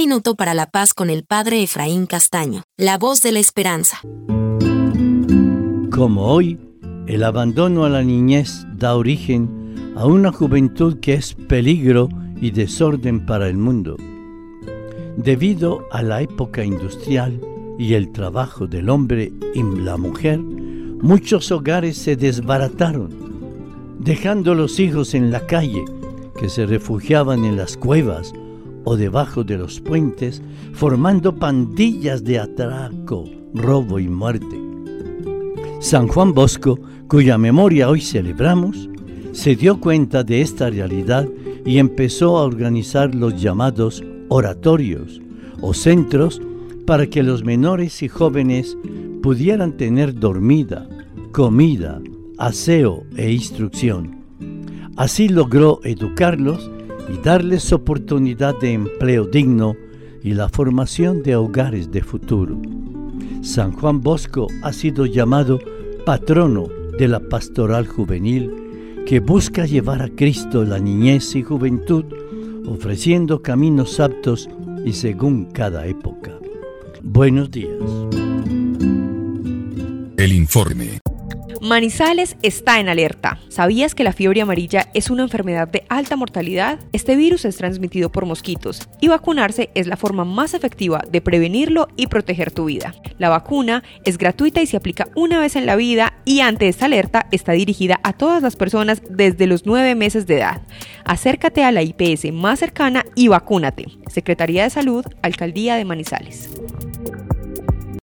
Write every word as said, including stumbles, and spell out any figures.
minuto para la paz con el padre Efraín Castaño, la voz de la esperanza. Como hoy, el abandono a la niñez da origen a una juventud que es peligro y desorden para el mundo. Debido a la época industrial y el trabajo del hombre y la mujer, muchos hogares se desbarataron, dejando los hijos en la calle, que se refugiaban en las cuevas o debajo de los puentes, formando pandillas de atraco, robo y muerte. San Juan Bosco, cuya memoria hoy celebramos, se dio cuenta de esta realidad y empezó a organizar los llamados oratorios o centros para que los menores y jóvenes pudieran tener dormida, comida, aseo e instrucción. Así logró educarlos y darles oportunidad de empleo digno y la formación de hogares de futuro. San Juan Bosco ha sido llamado patrono de la pastoral juvenil, que busca llevar a Cristo la niñez y juventud, ofreciendo caminos aptos y según cada época. Buenos días. El informe. Manizales está en alerta. ¿Sabías que la fiebre amarilla es una enfermedad de alta mortalidad? Este virus es transmitido por mosquitos y vacunarse es la forma más efectiva de prevenirlo y proteger tu vida. La vacuna es gratuita y se aplica una vez en la vida, y ante esta alerta está dirigida a todas las personas desde los nueve meses de edad. Acércate a la I P S más cercana y vacúnate. Secretaría de Salud, Alcaldía de Manizales.